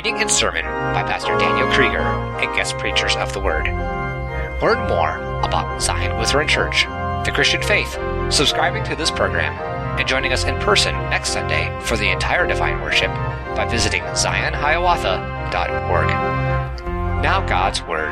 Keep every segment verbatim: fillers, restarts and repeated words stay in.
reading and sermon by Pastor Daniel Krieger and guest preachers of the Word. Learn more about Zion Lutheran Church, the Christian faith, subscribing to this program, and joining us in person next Sunday for the entire Divine Worship by visiting zion hiawatha dot org. Now God's Word.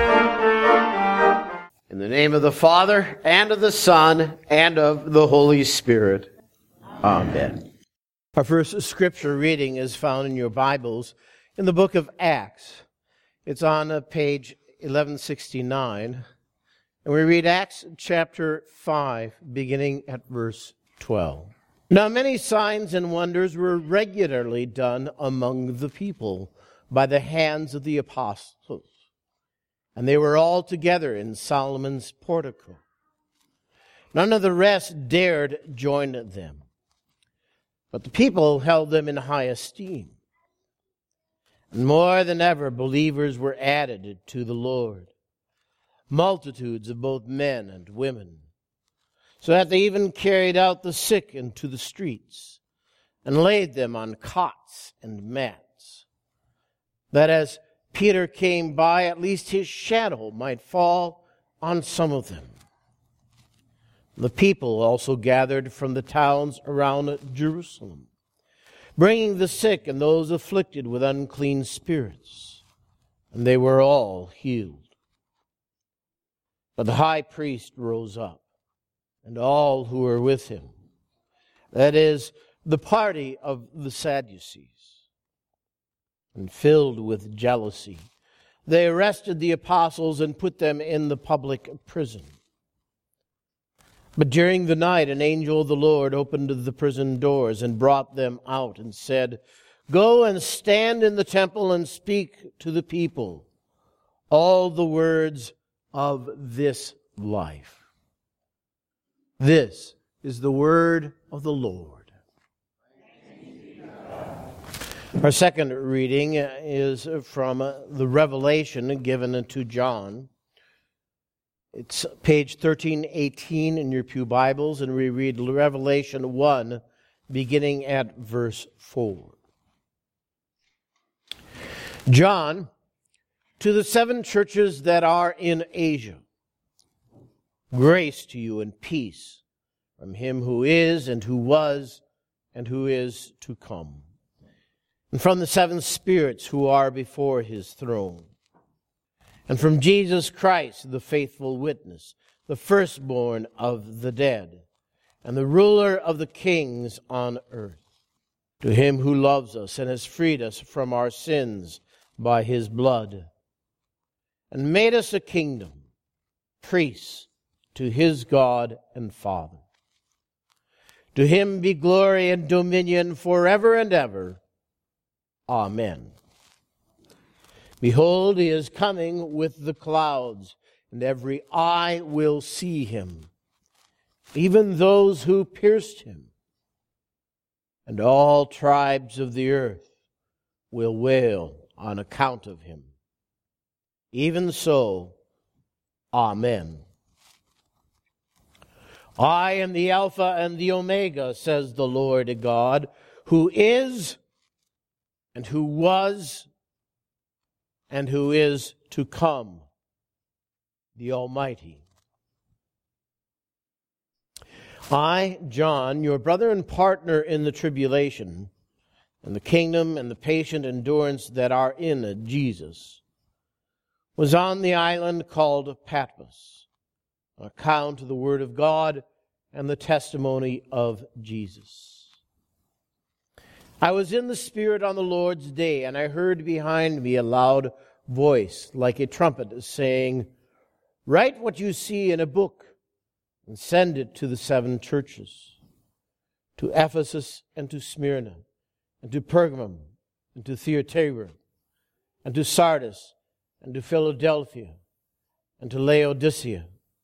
In the name of the Father, and of the Son, and of the Holy Spirit. Amen. Our first scripture reading is found in your Bibles in the book of Acts. It's on uh, page eleven sixty-nine, and we read Acts chapter five, beginning at verse twelve. Now many signs and wonders were regularly done among the people by the hands of the apostles, and they were all together in Solomon's portico. None of the rest dared join them, but the people held them in high esteem. And more than ever, believers were added to the Lord, multitudes of both men and women, so that they even carried out the sick into the streets and laid them on cots and mats, that as Peter came by, at least his shadow might fall on some of them. The people also gathered from the towns around Jerusalem, bringing the sick and those afflicted with unclean spirits, and they were all healed. But the high priest rose up, and all who were with him, that is, the party of the Sadducees, and filled with jealousy, they arrested the apostles and put them in the public prison. But during the night an angel of the Lord opened the prison doors and brought them out and said, "Go and stand in the temple and speak to the people all the words of this life." This is the word of the Lord. Our second reading is from the Revelation given to John. It's page thirteen eighteen in your pew Bibles, and we read Revelation one, beginning at verse four. John, to the seven churches that are in Asia, grace to you and peace from him who is and who was and who is to come, and from the seven spirits who are before his throne, and from Jesus Christ, the faithful witness, the firstborn of the dead, and the ruler of the kings on earth. To him who loves us and has freed us from our sins by his blood, and made us a kingdom, priests to his God and Father. To him be glory and dominion forever and ever. Amen. Behold, he is coming with the clouds, and every eye will see him, even those who pierced him. And all tribes of the earth will wail on account of him. Even so, Amen. I am the Alpha and the Omega, says the Lord God, who is, and who was, and who is to come, the Almighty. I, John, your brother and partner in the tribulation, and the kingdom and the patient endurance that are in Jesus, was on the island called Patmos, on account of the word of God and the testimony of Jesus. I was in the Spirit on the Lord's day, and I heard behind me a loud voice, like a trumpet, saying, "Write what you see in a book, and send it to the seven churches, to Ephesus and to Smyrna, and to Pergamum, and to Thyatira, and to Sardis, and to Philadelphia, and to Laodicea."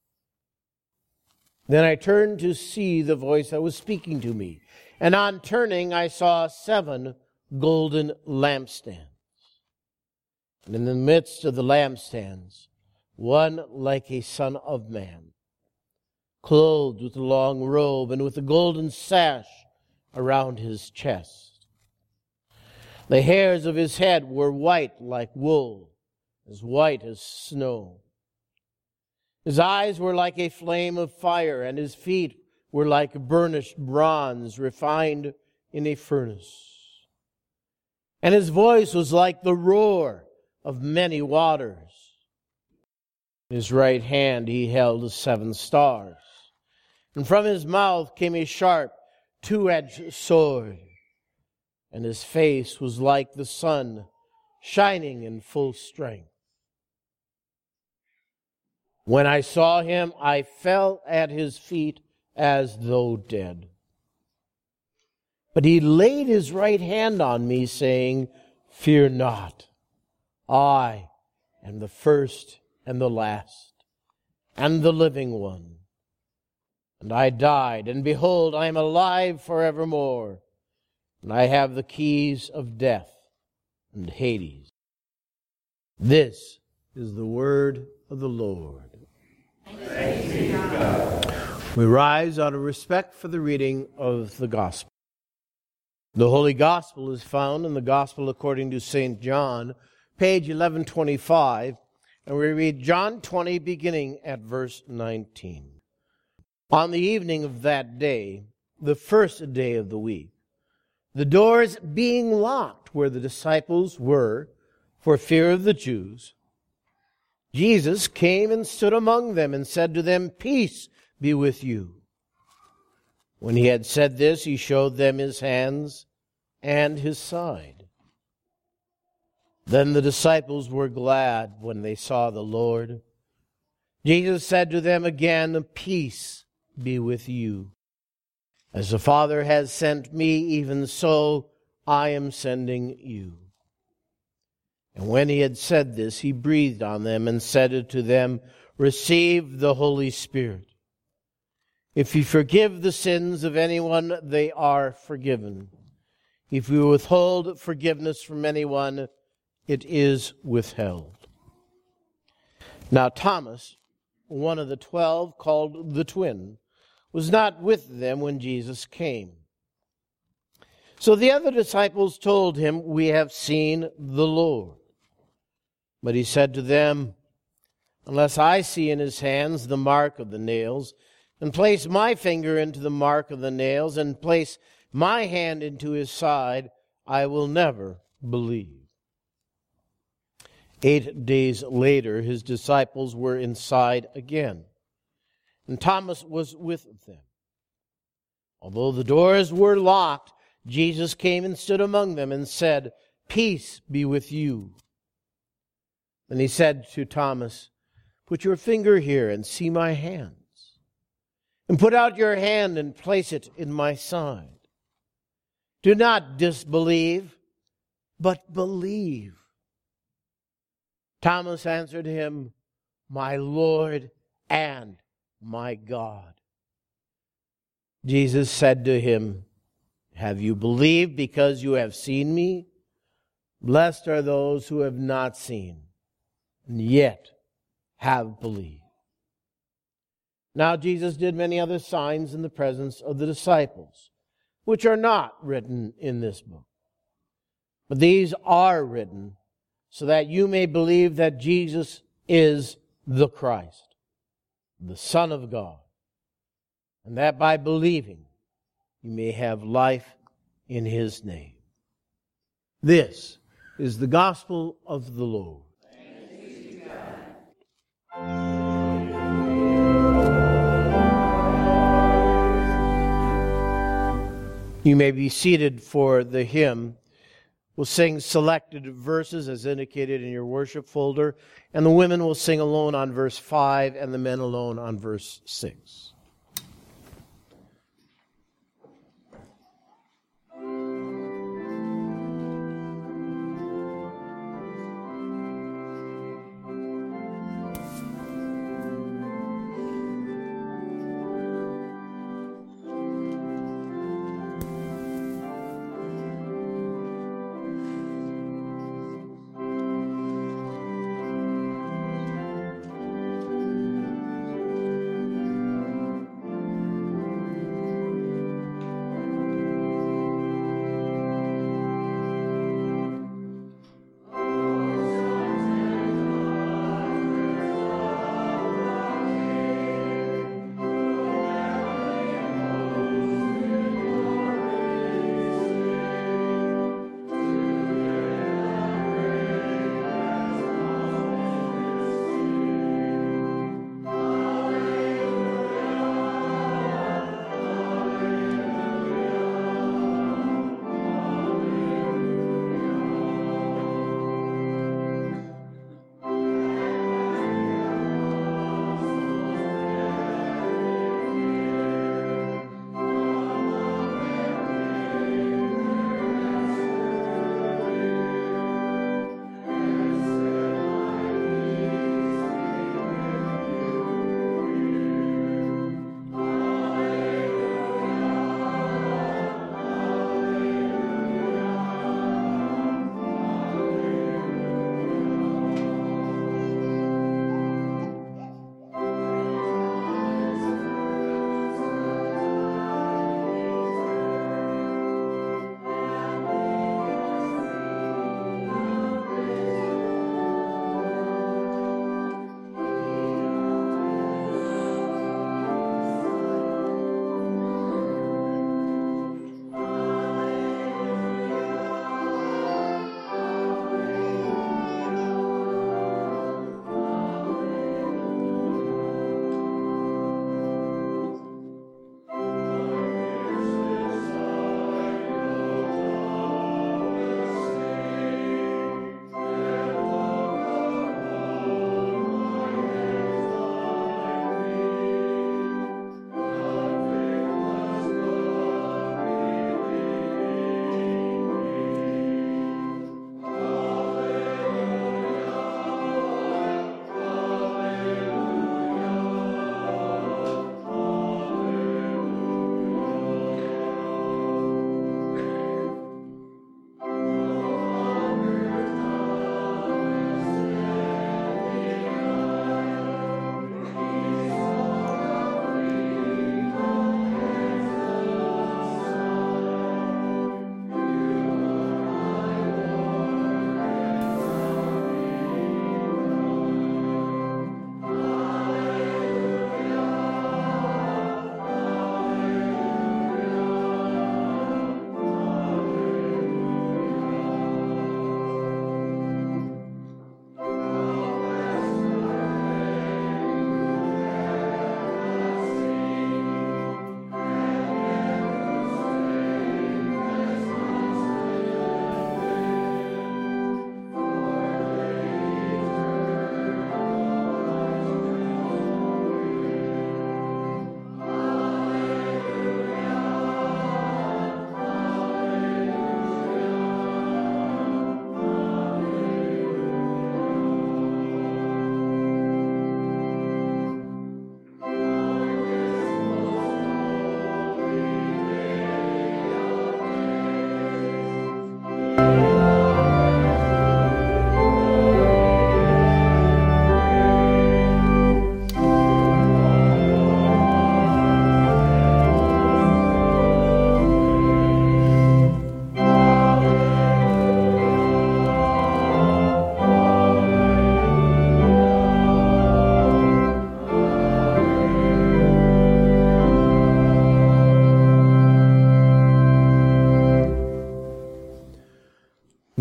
Then I turned to see the voice that was speaking to me, and on turning I saw seven golden lampstands. And in the midst of the lampstands, one like a son of man, clothed with a long robe and with a golden sash around his chest. The hairs of his head were white like wool, as white as snow. His eyes were like a flame of fire, and his feet were like burnished bronze refined in a furnace. And his voice was like the roar of many waters. In his right hand he held seven stars, and from his mouth came a sharp, two-edged sword, and his face was like the sun shining in full strength. When I saw him, I fell at his feet as though dead. But he laid his right hand on me, saying, "Fear not. I am the first and the last, and the living one. And I died, and behold, I am alive forevermore, and I have the keys of death and Hades." This is the word of the Lord. Thanks be to God. We rise out of respect for the reading of the Gospel. The Holy Gospel is found in the Gospel according to Saint John, page eleven twenty-five, and we read John twenty, beginning at verse nineteen. On the evening of that day, the first day of the week, the doors being locked where the disciples were for fear of the Jews, Jesus came and stood among them and said to them, "Peace be with you." When he had said this, he showed them his hands and his side. Then the disciples were glad when they saw the Lord. Jesus said to them again, "Peace be with you. As the Father has sent me, even so I am sending you." And when he had said this, he breathed on them and said to them, "Receive the Holy Spirit. If you forgive the sins of anyone, they are forgiven. If you withhold forgiveness from anyone, it is withheld." Now Thomas, one of the twelve, called the twin, was not with them when Jesus came. So the other disciples told him, "We have seen the Lord." But he said to them, "Unless I see in his hands the mark of the nails, and place my finger into the mark of the nails, and place my hand into his side, I will never believe." Eight days later, his disciples were inside again, and Thomas was with them. Although the doors were locked, Jesus came and stood among them and said, "Peace be with you." Then he said to Thomas, "Put your finger here and see my hands, and put out your hand and place it in my side. Do not disbelieve, but believe." Thomas answered him, "My Lord and my God." Jesus said to him, "Have you believed because you have seen me? Blessed are those who have not seen and yet have believed." Now Jesus did many other signs in the presence of the disciples, which are not written in this book. But these are written so that you may believe that Jesus is the Christ, the Son of God, and that by believing you may have life in his name. This is the gospel of the Lord. You may be seated for the hymn. We'll sing selected verses as indicated in your worship folder, and the women will sing alone on verse five and the men alone on verse six.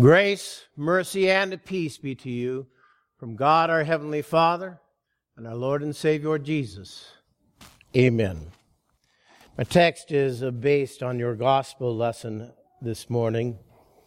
Grace, mercy, and peace be to you from God our Heavenly Father and our Lord and Savior Jesus. Amen. My text is based on your gospel lesson this morning,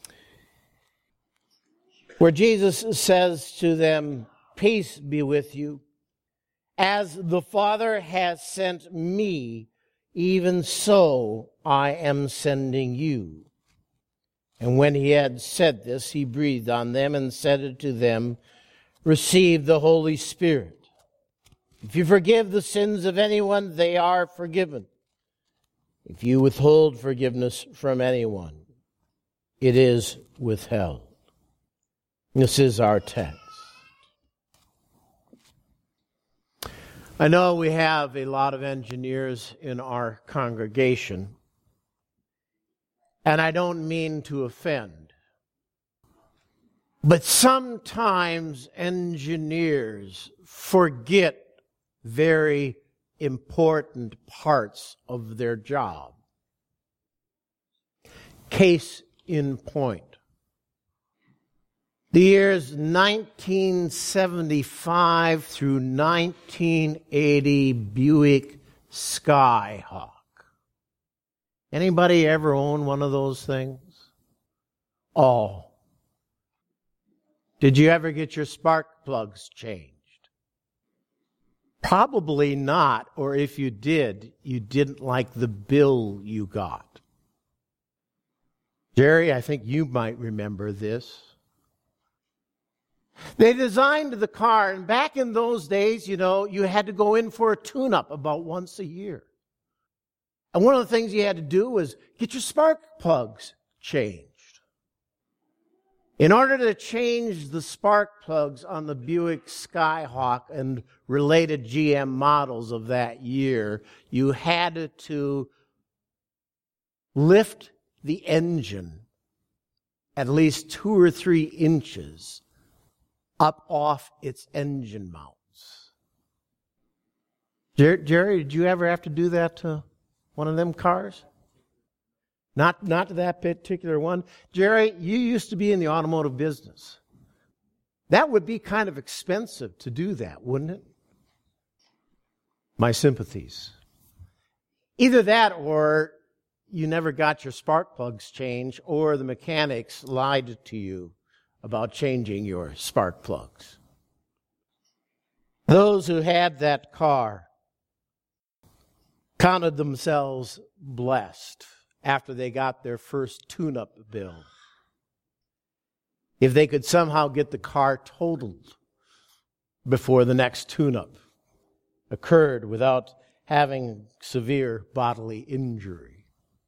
where Jesus says to them, "Peace be with you. As the Father has sent me, even so I am sending you." And when he had said this, he breathed on them and said to them, "Receive the Holy Spirit. If you forgive the sins of anyone, they are forgiven. If you withhold forgiveness from anyone, it is withheld." This is our text. I know we have a lot of engineers in our congregation, and I don't mean to offend, but sometimes engineers forget very important parts of their job. Case in point. The years nineteen seventy-five through nineteen eighty Buick Skyhawk. Anybody ever own one of those things? Oh. Did you ever get your spark plugs changed? Probably not, or if you did, you didn't like the bill you got. Jerry, I think you might remember this. They designed the car, and back in those days, you know, you had to go in for a tune-up about once a year. And one of the things you had to do was get your spark plugs changed. In order to change the spark plugs on the Buick Skyhawk and related G M models of that year, you had to lift the engine at least two or three inches up off its engine mounts. Jer- Jerry, did you ever have to do that to one of them cars? Not, not to that particular one. Jerry, you used to be in the automotive business. That would be kind of expensive to do that, wouldn't it? My sympathies. Either that or you never got your spark plugs changed, or the mechanics lied to you about changing your spark plugs. Those who had that car counted themselves blessed after they got their first tune-up bill, if they could somehow get the car totaled before the next tune-up occurred without having severe bodily injury.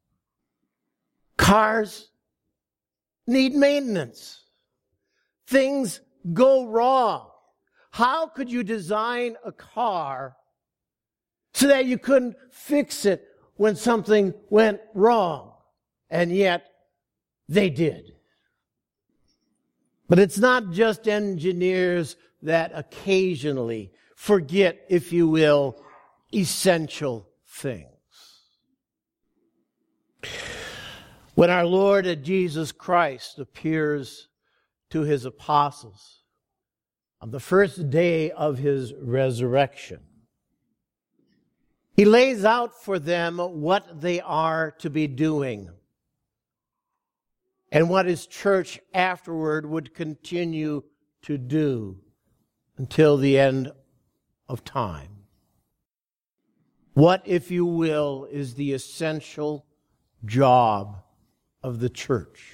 Cars need maintenance. Things go wrong. How could you design a car so that you couldn't fix it when something went wrong? And yet, they did. But it's not just engineers that occasionally forget, if you will, essential things. When our Lord Jesus Christ appears to his apostles on the first day of his resurrection, he lays out for them what they are to be doing and what his church afterward would continue to do until the end of time. What, if you will, is the essential job of the church?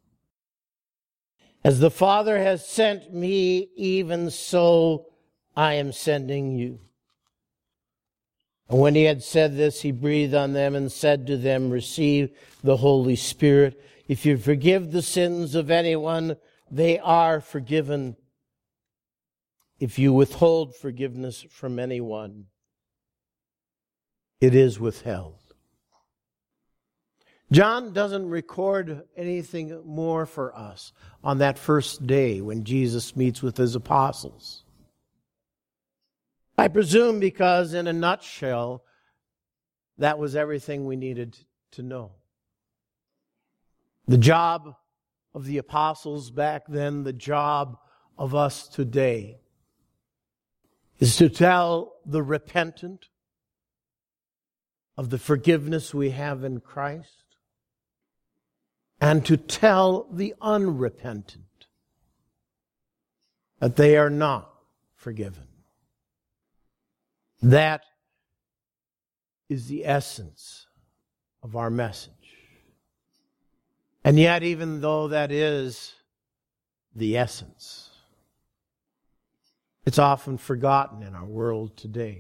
As the Father has sent me, even so I am sending you. And when he had said this, he breathed on them and said to them, "Receive the Holy Spirit. If you forgive the sins of anyone, they are forgiven. If you withhold forgiveness from anyone, it is withheld." John doesn't record anything more for us on that first day when Jesus meets with his apostles. I presume because, in a nutshell, that was everything we needed to know. The job of the apostles back then, the job of us today is to tell the repentant of the forgiveness we have in Christ, and to tell the unrepentant that they are not forgiven. That is the essence of our message. And yet, even though that is the essence, it's often forgotten in our world today.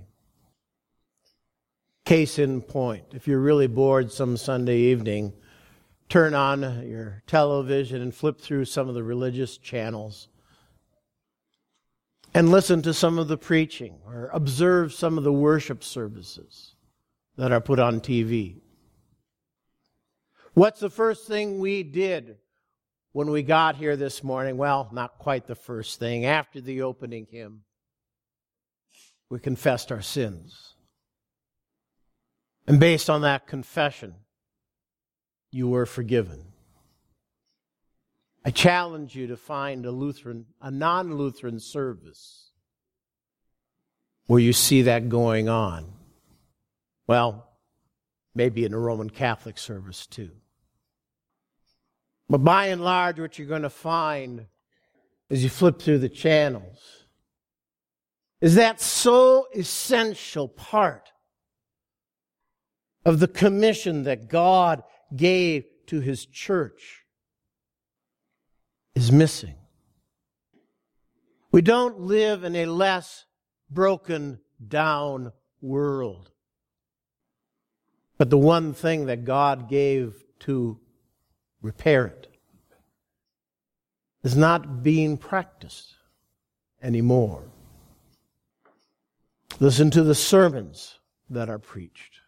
Case in point, if you're really bored some Sunday evening, turn on your television and flip through some of the religious channels and listen to some of the preaching or observe some of the worship services that are put on T V. What's the first thing we did when we got here this morning? Well, not quite the first thing. After the opening hymn, we confessed our sins. And based on that confession, you were forgiven. I challenge you to find a Lutheran, a non-Lutheran service where you see that going on. Well, maybe in a Roman Catholic service too. But by and large, what you're going to find as you flip through the channels is that so essential part of the commission that God gave to His church is missing. We don't live in a less broken down world. But the one thing that God gave to repair it is not being practiced anymore. Listen to the sermons that are preached.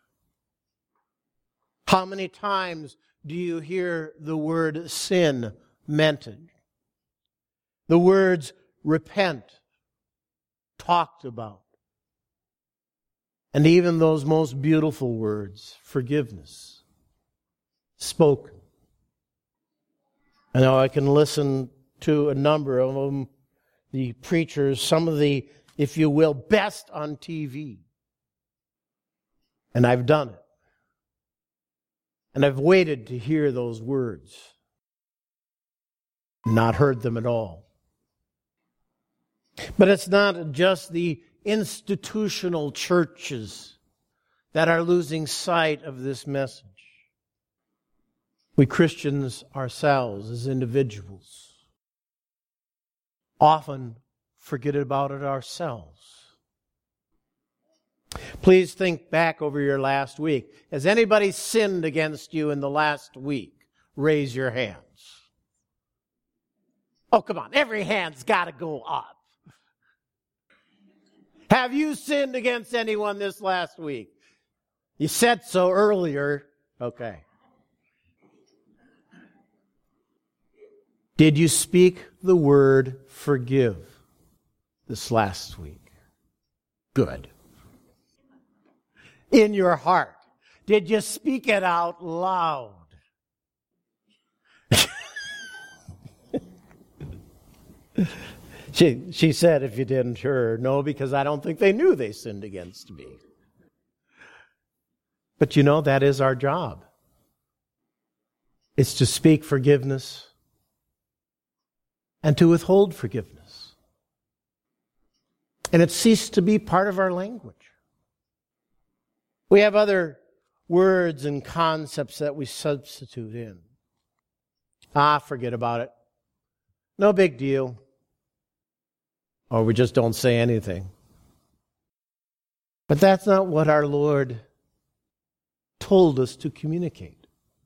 How many times do you hear the word sin mentioned? The words repent talked about. And even those most beautiful words, forgiveness, spoken. I know I can listen to a number of them, the preachers, some of the, if you will, best on T V. And I've done it. And I've waited to hear those words. Not heard them at all. But it's not just the institutional churches that are losing sight of this message. We Christians ourselves as individuals often forget about it ourselves. Please think back over your last week. Has anybody sinned against you in the last week? Raise your hands. Oh, come on. Every hand's got to go up. Have you sinned against anyone this last week? You said so earlier. Okay. Did you speak the word forgive this last week? Good. In your heart, did you speak it out loud? she she said, if you didn't, sure, no, because I don't think they knew they sinned against me. But you know, that is our job. It's to speak forgiveness and to withhold forgiveness. And it ceased to be part of our language. We have other words and concepts that we substitute in. Ah, forget about it. No big deal. Or we just don't say anything. But that's not what our Lord told us to communicate.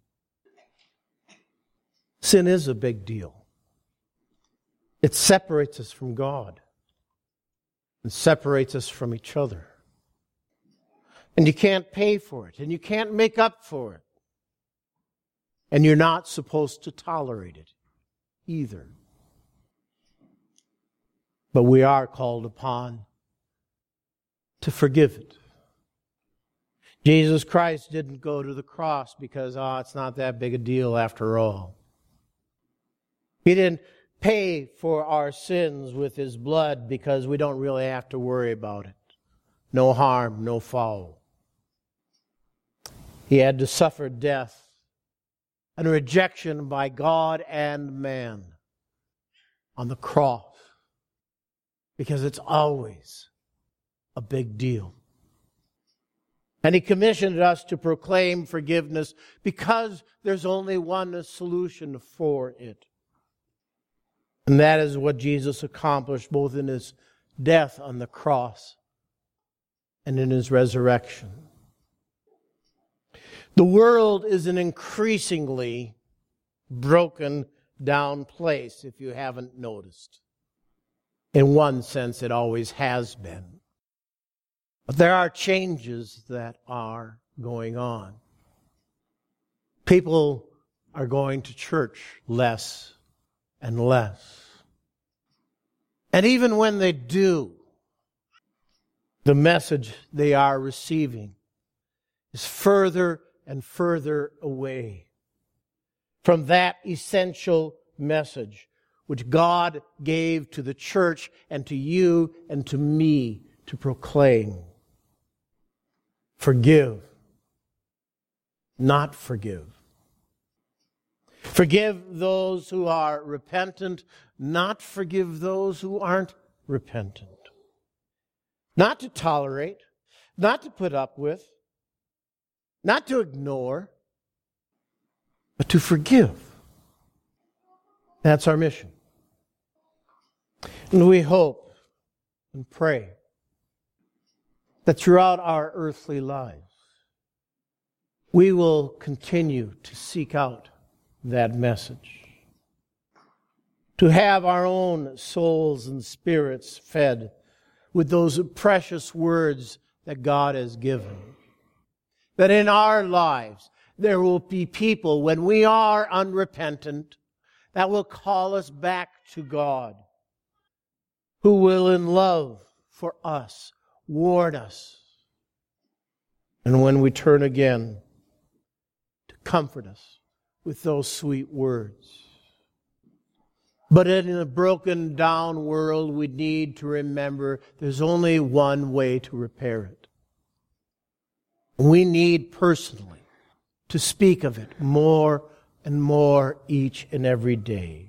Sin is a big deal. It separates us from God. It separates us from each other. And you can't pay for it, and you can't make up for it. And you're not supposed to tolerate it either. But we are called upon to forgive it. Jesus Christ didn't go to the cross because, oh, it's not that big a deal after all. He didn't pay for our sins with his blood because we don't really have to worry about it. No harm, no foul. He had to suffer death and rejection by God and man on the cross because it's always a big deal. And he commissioned us to proclaim forgiveness because there's only one solution for it. And that is what Jesus accomplished both in his death on the cross and in his resurrection. The world is an increasingly broken down place, if you haven't noticed. In one sense, it always has been. But there are changes that are going on. People are going to church less and less. And even when they do, the message they are receiving is further and further away from that essential message which God gave to the church and to you and to me to proclaim. Forgive, not forgive. Forgive those who are repentant, not forgive those who aren't repentant. Not to tolerate, not to put up with, not to ignore, but to forgive. That's our mission. And we hope and pray that throughout our earthly lives, we will continue to seek out that message. To have our own souls and spirits fed with those precious words that God has given. That in our lives, there will be people, when we are unrepentant, that will call us back to God, who will in love for us warn us, and when we turn again, to comfort us with those sweet words. But in a broken down world, we need to remember there's only one way to repair it. We need personally to speak of it more and more each and every day.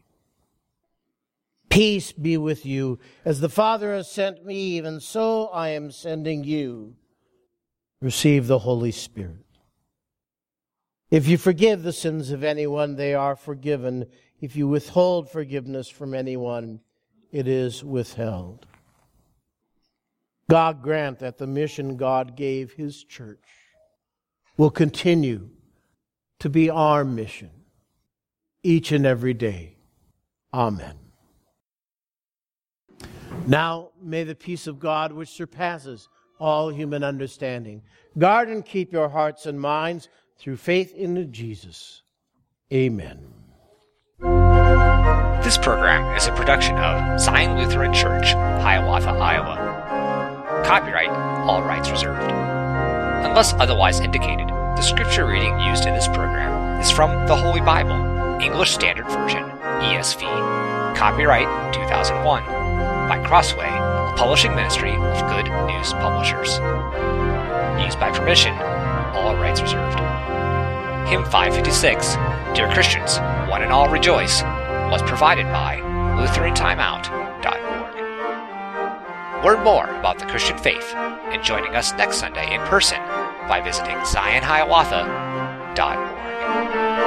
Peace be with you. As the Father has sent me, even so I am sending you. Receive the Holy Spirit. If you forgive the sins of anyone, they are forgiven. If you withhold forgiveness from anyone, it is withheld. God grant that the mission God gave His church will continue to be our mission each and every day. Amen. Now may the peace of God, which surpasses all human understanding, guard and keep your hearts and minds through faith in Jesus. Amen. This program is a production of Zion Lutheran Church, Hiawatha, Iowa. Copyright, all rights reserved. Unless otherwise indicated, the scripture reading used in this program is from the Holy Bible, English Standard Version, E S V. Copyright two thousand one by Crossway, a publishing ministry of Good News Publishers. Used by permission, all rights reserved. Hymn five fifty-six, Dear Christians, One and All Rejoice, was provided by Lutheran Timeout dot org. Learn more about the Christian faith and joining us next Sunday in person by visiting Zion Hiawatha dot org.